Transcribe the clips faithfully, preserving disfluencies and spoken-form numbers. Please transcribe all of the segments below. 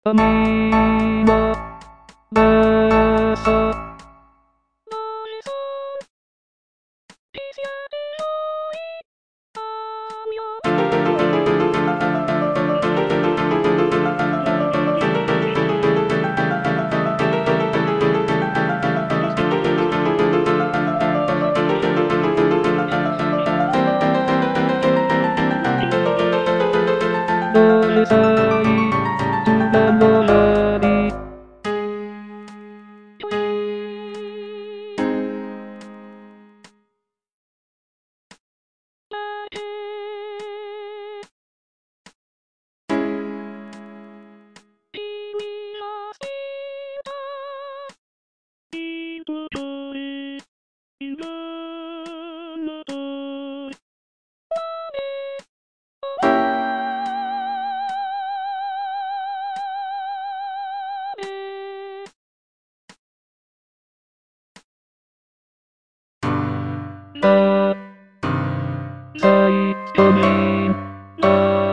Anima Mesa Boleh sai innamorati La sai camin la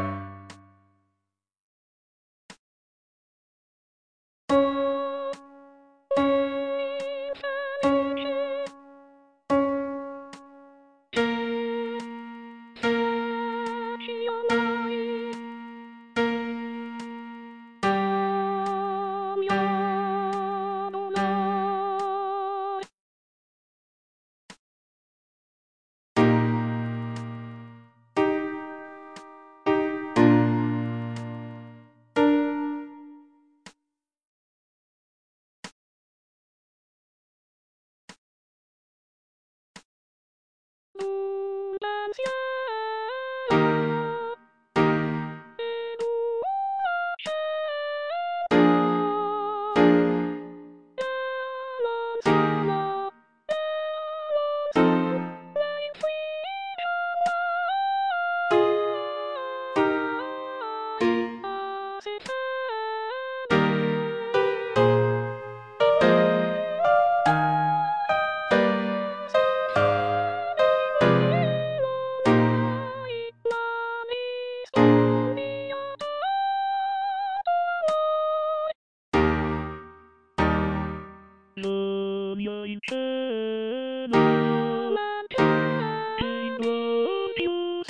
Gloria in cielo, in glorious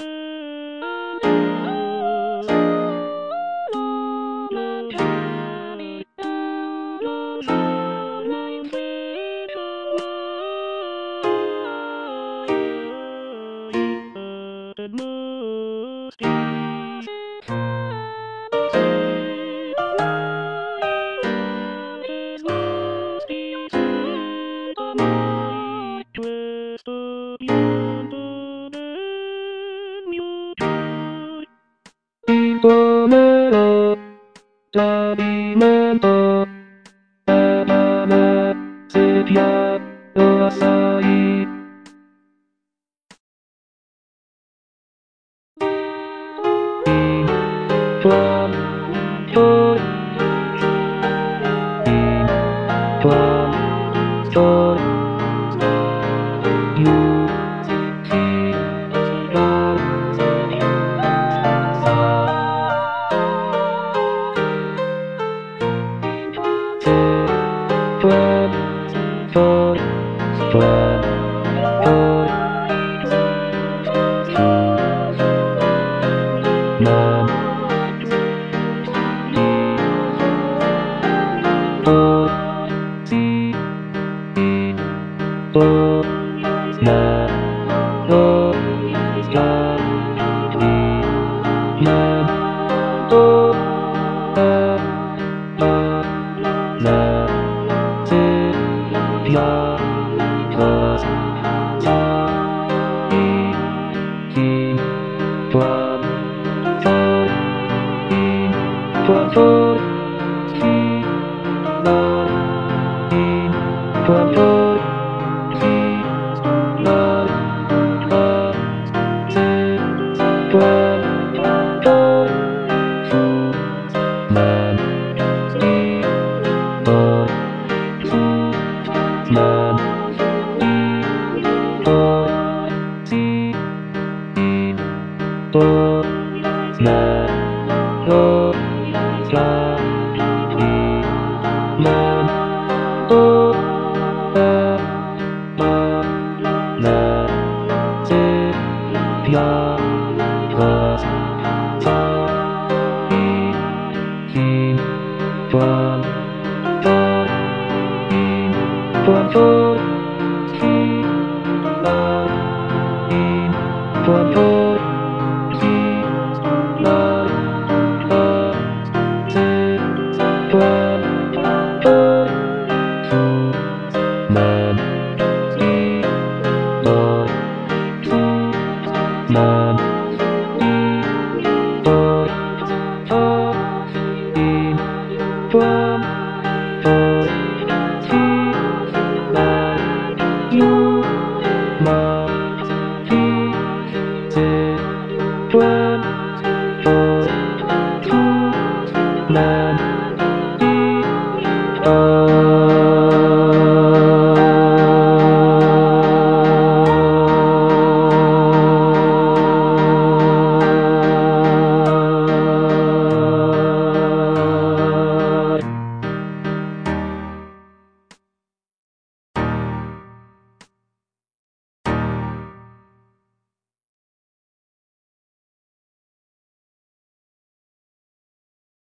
Informerò tradimento e la sedia lo assai in quanto in quanto you Plan, for, plan, for, man, for, see, for, na, no, star, man, for, na, na, na, se, pia, was, ja, i, in, plan, for, in, plan, for, see, na, in, plan, for, see, na, na, se, plan, for, man, i, for, man, i, for, see, in, for, man, no,